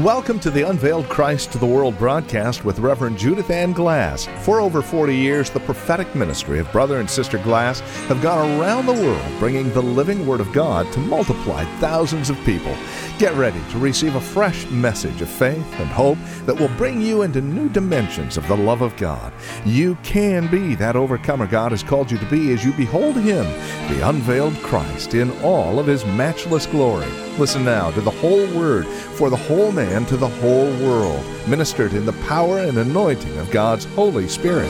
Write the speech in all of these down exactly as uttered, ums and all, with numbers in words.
Welcome to the Unveiled Christ to the World broadcast with Reverend Judith Ann Glass. For over forty years, the prophetic ministry of Brother and Sister Glass have gone around the world bringing the living Word of God to multiply thousands of people. Get ready to receive a fresh message of faith and hope that will bring you into new dimensions of the love of God. You can be that overcomer God has called you to be as you behold Him, the unveiled Christ, in all of His matchless glory. Listen now to the whole Word for the whole man to the whole world, ministered in the power and anointing of God's Holy Spirit.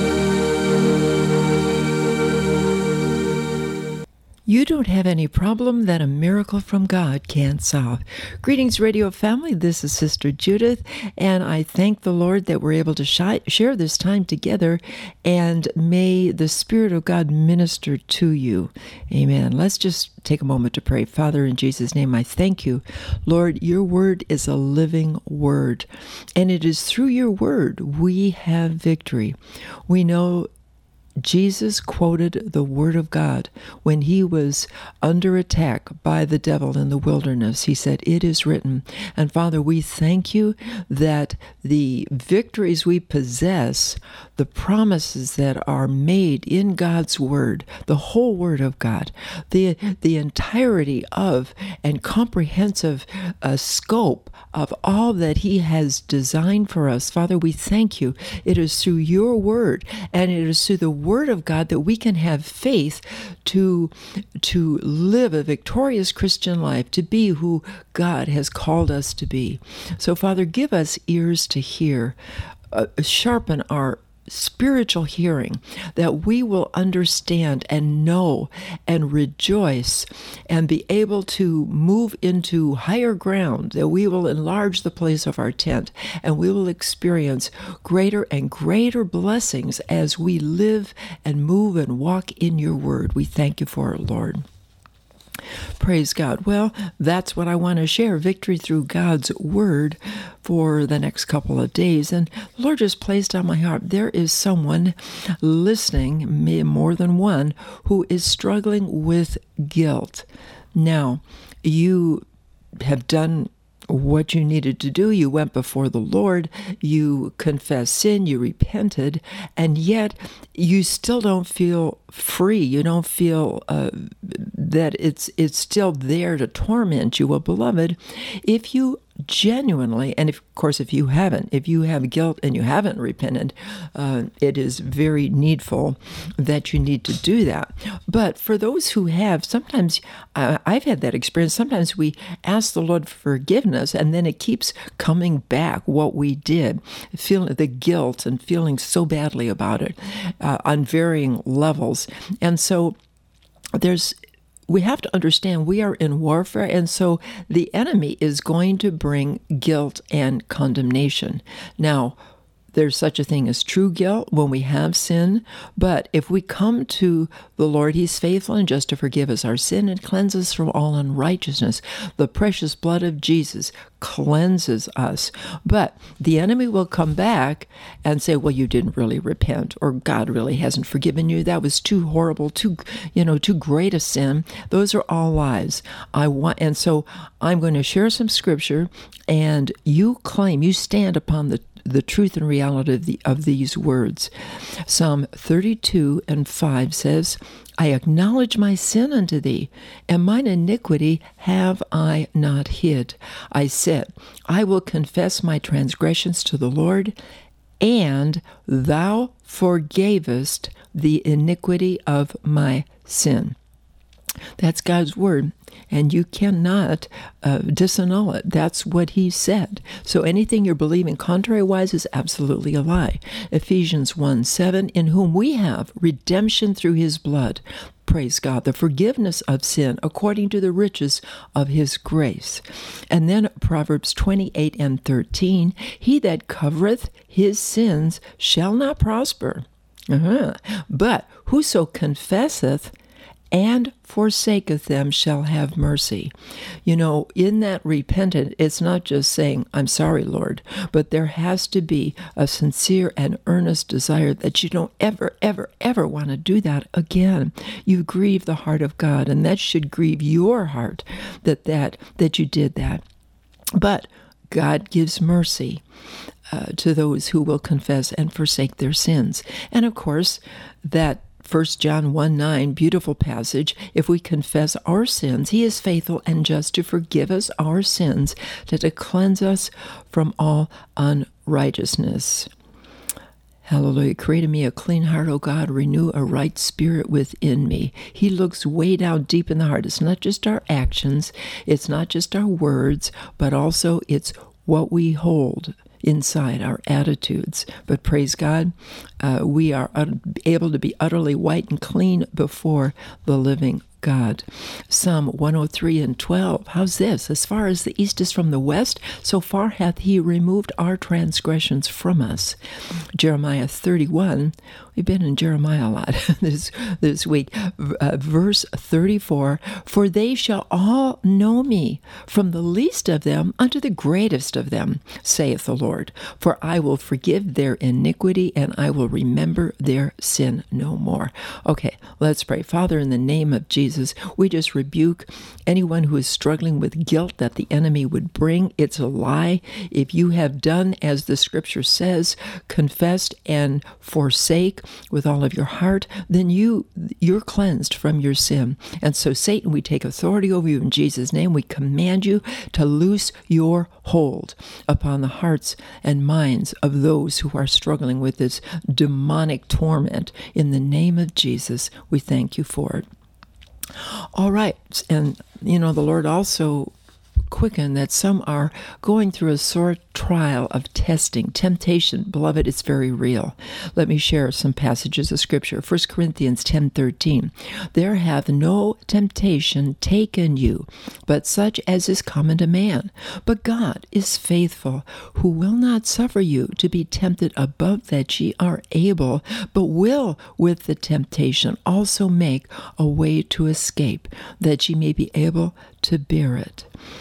You don't have any problem that a miracle from God can't solve. Greetings, radio family. This is Sister Judith, and I thank the Lord that we're able to shi- share this time together, and may the Spirit of God minister to you. Amen. Let's just take a moment to pray. Father, in Jesus' name, I thank you. Lord, your word is a living word, and it is through your word we have victory. We know Jesus quoted the Word of God when he was under attack by the devil in the wilderness. He said, "It is written." And Father, we thank you that the victories we possess, the promises that are made in God's Word, the whole Word of God, the, the entirety of and comprehensive uh, scope of all that he has designed for us. Father, we thank you. It is through your Word, and it is through the Word of God that we can have faith to, to live a victorious Christian life, to be who God has called us to be. So, Father, give us ears to hear, uh, sharpen our spiritual hearing, that we will understand and know and rejoice and be able to move into higher ground, that we will enlarge the place of our tent and we will experience greater and greater blessings as we live and move and walk in your word. We thank you for it, Lord. Praise God. Well, that's what I want to share, victory through God's Word for the next couple of days. And the Lord just placed on my heart, there is someone listening, more than one, who is struggling with guilt. Now, you have done what you needed to do. You went before the Lord, you confessed sin, you repented, and yet you still don't feel free. You don't feel uh, that it's it's still there to torment you. Well, beloved, if you genuinely, and if, of course, if you haven't, if you have guilt and you haven't repented, uh, it is very needful that you need to do that. But for those who have, sometimes uh, I've had that experience. Sometimes we ask the Lord for forgiveness, and then it keeps coming back what we did, feeling the guilt and feeling so badly about it uh, on varying levels. And so there's we have to understand we are in warfare, and so the enemy is going to bring guilt and condemnation. Now, there's such a thing as true guilt when we have sin, but if we come to the Lord, He's faithful and just to forgive us our sin and cleanse us from all unrighteousness. The precious blood of Jesus cleanses us. But the enemy will come back and say, well, you didn't really repent, or God really hasn't forgiven you. That was too horrible, too, you know, too great a sin. Those are all lies. I want, and so I'm going to share some scripture, and you claim, you stand upon the the truth and reality of, the, of these words. Psalm thirty-two and five says, I acknowledge my sin unto thee, and mine iniquity have I not hid. I said, I will confess my transgressions to the Lord, and thou forgavest the iniquity of my sin. That's God's word, and you cannot uh, disannul it. That's what he said. So anything you're believing contrary-wise is absolutely a lie. Ephesians one seven, in whom we have redemption through his blood. Praise God, the forgiveness of sin according to the riches of his grace. And then Proverbs twenty-eight and thirteen, he that covereth his sins shall not prosper. Uh-huh. But whoso confesseth and forsaketh them shall have mercy. You know, in that repentant, it's not just saying, I'm sorry, Lord, but there has to be a sincere and earnest desire that you don't ever, ever, ever want to do that again. You grieve the heart of God, and that should grieve your heart that that, that you did that. But God gives mercy uh, to those who will confess and forsake their sins. And of course, that First John one nine, beautiful passage. If we confess our sins, he is faithful and just to forgive us our sins, to, to cleanse us from all unrighteousness. Hallelujah. Create in me a clean heart, O God. Renew a right spirit within me. He looks way down deep in the heart. It's not just our actions. It's not just our words, but also it's what we hold inside, our attitudes. But praise God, uh, we are able to be utterly white and clean before the living God. Psalm one oh three and twelve. How's this? As far as the east is from the west, so far hath he removed our transgressions from us. Jeremiah thirty-one. We've been in Jeremiah a lot this, this week. Uh, verse thirty-four. For they shall all know me, from the least of them unto the greatest of them, saith the Lord. For I will forgive their iniquity, and I will remember their sin no more. Okay, let's pray. Father, in the name of Jesus, we just rebuke anyone who is struggling with guilt that the enemy would bring. It's a lie. If you have done as the scripture says, confessed and forsake with all of your heart, then you, you're cleansed from your sin. And so, Satan, we take authority over you in Jesus' name. We command you to loose your hold upon the hearts and minds of those who are struggling with this demonic torment. In the name of Jesus, we thank you for it. All right. And, you know, the Lord also quickened that some are going through a sore trial of testing. Temptation, beloved, it's very real. Let me share some passages of Scripture. First Corinthians ten thirteen. There hath no temptation taken you, but such as is common to man. But God is faithful, who will not suffer you to be tempted above that ye are able, but will with the temptation also make a way to escape, that ye may be able to bear it.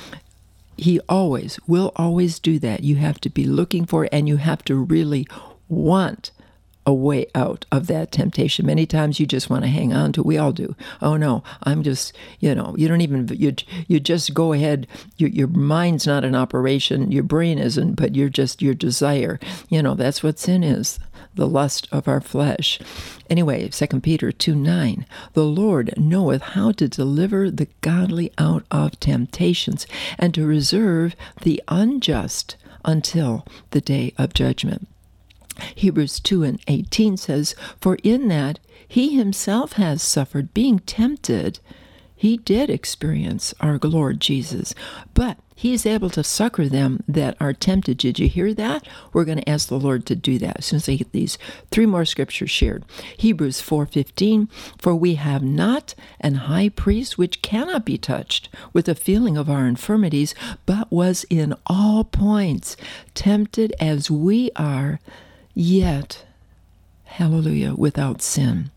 He always, will always do that. You have to be looking for it, and you have to really want a way out of that temptation. Many times you just want to hang on to it. We all do. Oh no, I'm just, you know, you don't even, you you just go ahead. Your, your mind's not in operation. Your brain isn't, but you're just, your desire. You know, that's what sin is. The lust of our flesh. Anyway, Second Peter two nine, the Lord knoweth how to deliver the godly out of temptations, and to reserve the unjust until the day of judgment. Hebrews two and eighteen says, for in that he himself has suffered, being tempted, he did experience our Lord Jesus, but he is able to succor them that are tempted. Did you hear that? We're going to ask the Lord to do that as soon as I get these three more scriptures shared. Hebrews four fifteen, for we have not an high priest which cannot be touched with the feeling of our infirmities, but was in all points tempted as we are, yet, hallelujah, without sin.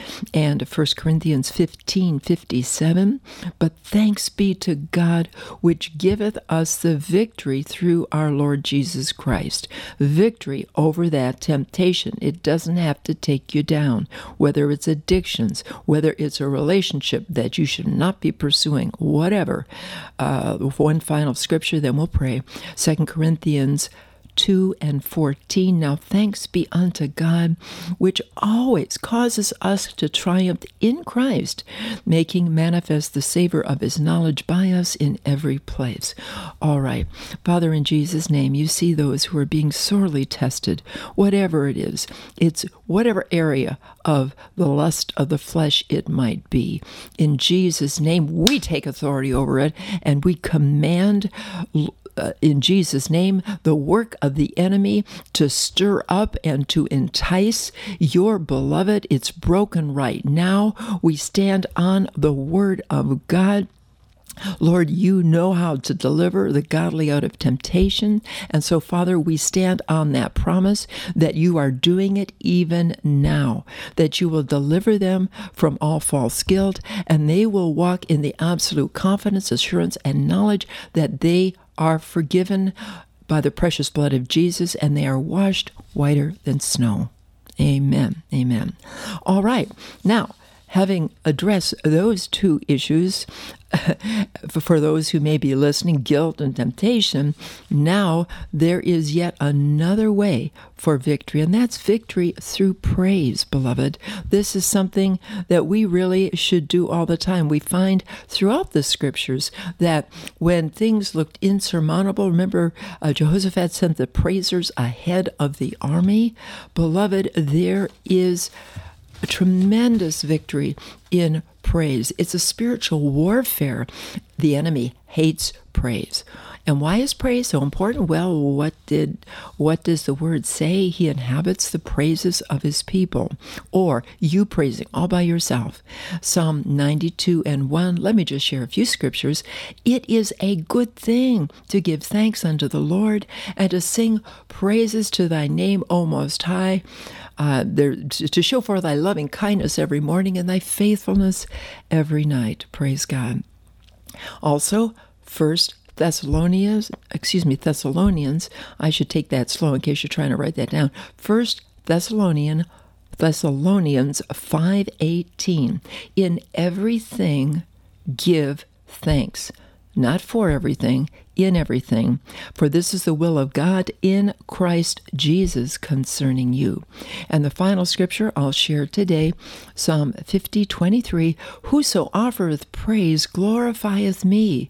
And First Corinthians fifteen fifty-seven, but thanks be to God, which giveth us the victory through our Lord Jesus Christ. Victory over that temptation. It doesn't have to take you down, whether it's addictions, whether it's a relationship that you should not be pursuing, whatever. Uh, one final scripture, then we'll pray. Second Corinthians two and fourteen. Now thanks be unto God, which always causes us to triumph in Christ, making manifest the savor of his knowledge by us in every place. All right. Father, in Jesus' name, you see those who are being sorely tested, whatever it is. It's whatever area of the lust of the flesh it might be. In Jesus' name, we take authority over it, and we command Uh, in Jesus' name, the work of the enemy to stir up and to entice your beloved. It's broken right now. We stand on the word of God. Lord, you know how to deliver the godly out of temptation. And so, Father, we stand on that promise that you are doing it even now, that you will deliver them from all false guilt, and they will walk in the absolute confidence, assurance, and knowledge that they are forgiven by the precious blood of Jesus, and they are washed whiter than snow. Amen. Amen. All right. Now, having addressed those two issues, for those who may be listening, guilt and temptation, now there is yet another way for victory, and that's victory through praise, beloved. This is something that we really should do all the time. We find throughout the scriptures that when things looked insurmountable, remember uh, Jehoshaphat sent the praisers ahead of the army. Beloved, there is a tremendous victory in praise. It's a spiritual warfare. The enemy hates praise. And why is praise so important? Well, what did what does the word say? He inhabits the praises of his people. Or you praising all by yourself. Psalm ninety-two and one. Let me just share a few scriptures. It is a good thing to give thanks unto the Lord and to sing praises to thy name, O Most High. Uh, there, to show forth thy loving kindness every morning and thy faithfulness every night. Praise God. Also, First Thessalonians, excuse me, Thessalonians, I should take that slow in case you're trying to write that down. First Thessalonian, Thessalonians five eighteen. In everything give thanks. Not for everything, in everything. For this is the will of God in Christ Jesus concerning you. And the final scripture I'll share today, Psalm fifty twenty-three, whoso offereth praise glorifieth me,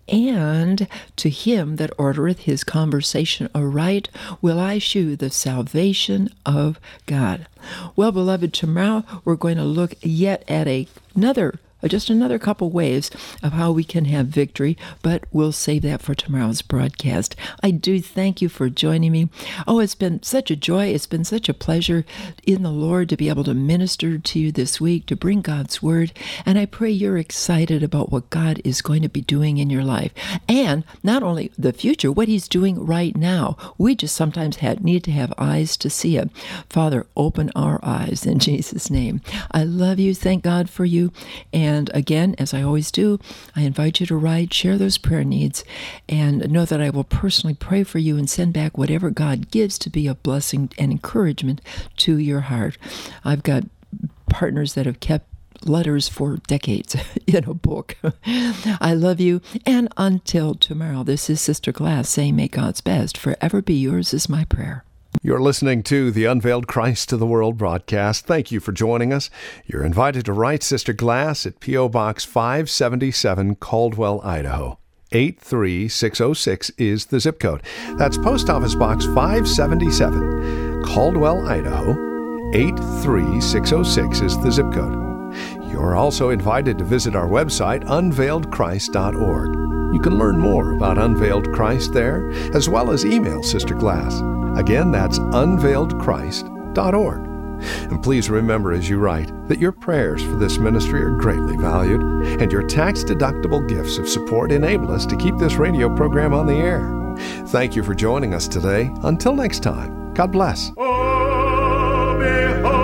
and to him that ordereth his conversation aright will I shew the salvation of God. Well, beloved, tomorrow we're going to look yet at a, another just another couple ways of how we can have victory, but we'll save that for tomorrow's broadcast. I do thank you for joining me. Oh, it's been such a joy. It's been such a pleasure in the Lord to be able to minister to you this week, to bring God's word. And I pray you're excited about what God is going to be doing in your life. And not only the future, what he's doing right now. We just sometimes had, need to have eyes to see it. Father, open our eyes in Jesus' name. I love you. Thank God for you. And And again, as I always do, I invite you to write, share those prayer needs, and know that I will personally pray for you and send back whatever God gives to be a blessing and encouragement to your heart. I've got partners that have kept letters for decades in a book. I love you, and until tomorrow, this is Sister Glass saying, may God's best forever be yours is my prayer. You're listening to the Unveiled Christ to the World broadcast. Thank you for joining us. You're invited to write Sister Glass at P O. Box five seventy-seven, Caldwell, Idaho. eight three six oh six is the zip code. That's Post Office Box five seventy-seven, Caldwell, Idaho. eight three six oh six is the zip code. You're also invited to visit our website, unveiled christ dot org. You can learn more about Unveiled Christ there, as well as email Sister Glass. Again, that's unveiled christ dot org. And please remember as you write that your prayers for this ministry are greatly valued, and your tax-deductible gifts of support enable us to keep this radio program on the air. Thank you for joining us today. Until next time, God bless. Oh, behold.